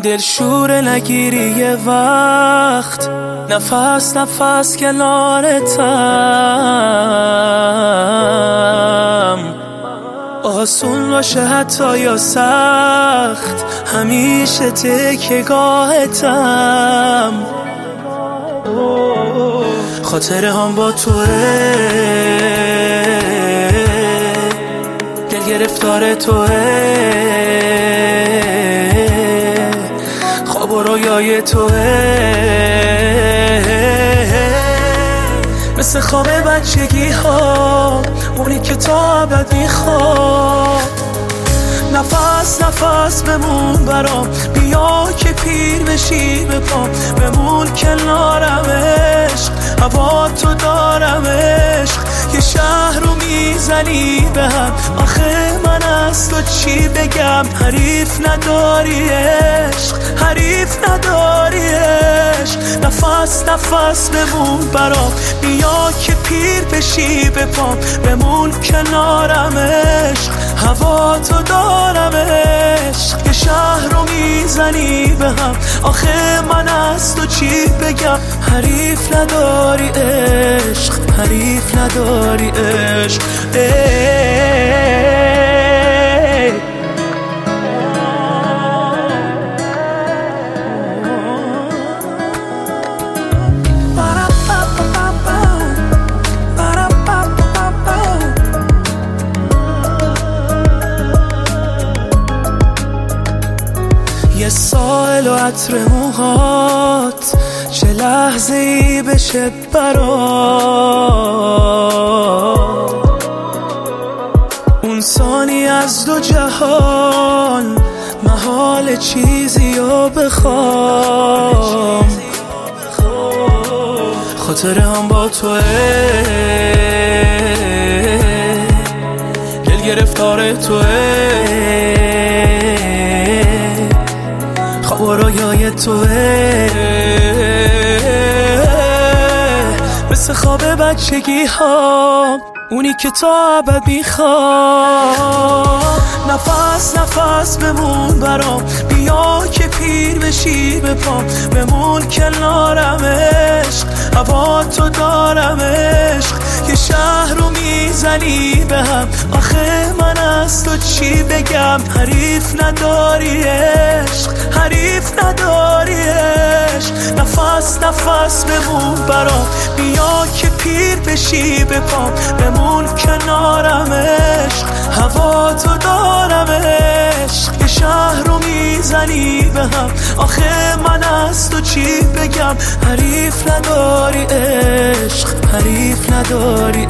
دلشور نگیری یه وقت، نفس نفس کنارتم. آسون باشه حتی یا سخت، همیشه تکیه‌گاهتم. خاطره هم با توه، دل گرفتار توه، خواب و رویای توه، مثل خواب بچگی ها، اونی که تا ابد میخواد. نفس نفس بمون برام، بیا که پیر بشی به پام، بمون کنارم عشق، هوا تو دارم عشق. یه شهر رو میزنی به هم، آخه من از تو چی بگم؟ حریف نداری عشق، حریف نداری عشق. نفس نفس بمون برام، بیا که پیر بشی به پام، بمون کنارم عشق، هوا تو دارم عشق. یه شهر رو میزنی به هم، آخه من از تو چی بگم؟ حریف نداری عشق، حریف نداری عشق. یه سائل و عطر موهات، چه لحظه ای بشه برات. اون ثانی از دو جهان، محال چیزی رو بخوام. خاطره هم با توه، دل گرفتار توه، خواب و رویای توه، مثل خواب بچگی ها، اونی که تا ابد میخواد. نفس نفس بمون برام، بیا که پیر بشی به پام، بمون کنارم عشق، هوا تو دارم عشق. یه شهر رو میزنی به هم، آخه من از تو چی بگم؟ حریف نداری عشق، حریف نداری عشق. نفس نفس بمون برام، بیا که پیر بشی به پام، بمون کنارم عشق، هوا تو دارم عشق. یه شهر رو میزنی به هم، آخه من از تو چی بگم؟ حریف نداری عشق، حریف نداری